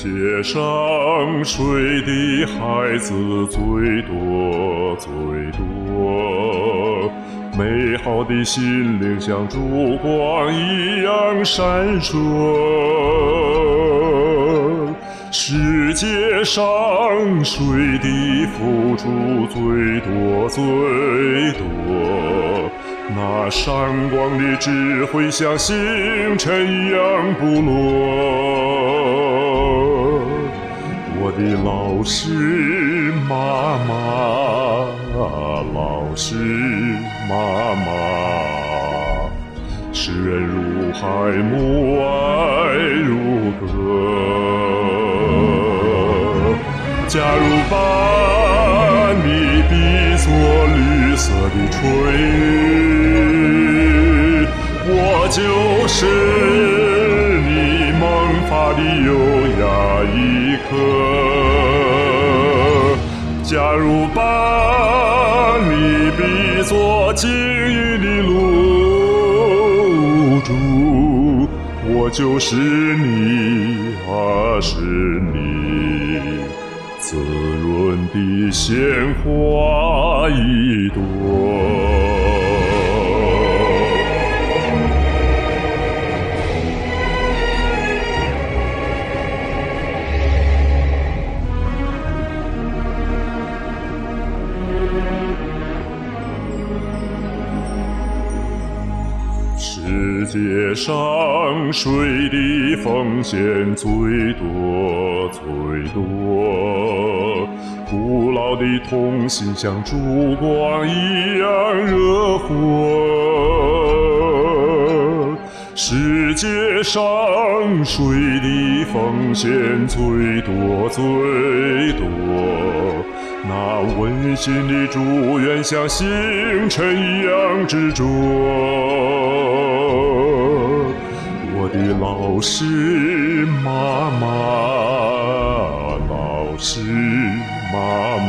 界上水的孩子最多最多，美好的心灵像烛光一样闪烁。世界上水的付出最多最多，那闪光的智慧像星辰一样不落。我的老师妈妈，老师妈妈，诗人如海，母爱如歌。假如把你比作绿色的春雨，我就是你萌发的优雅一刻。假如把你比作晶莹的露珠，我就是你，是你，滋润的鲜花一朵。世界上水的奉献最多最多，古老的童心像烛光一样热火。世界上水的奉献最多最多，那温馨的祝愿像星辰一样执着。我的老师妈妈，老师妈妈，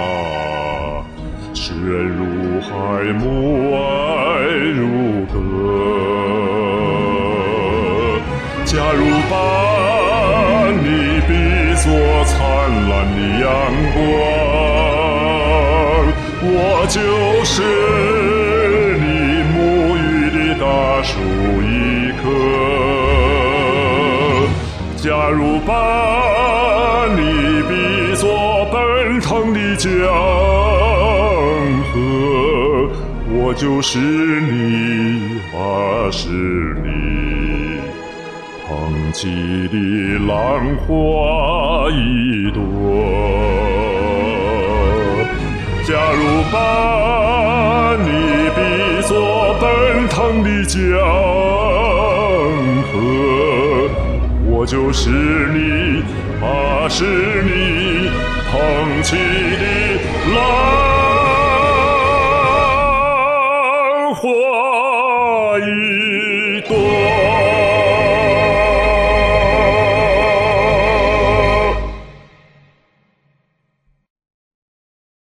诗人如海，母爱如歌。假如把你比作灿烂的阳光，我就是你沐浴的大树一棵。假如把你比作奔腾的江河，我就是你，是你，捧起的浪花一朵。假如把你比作奔腾的江河，我就是你，是你，捧起的浪。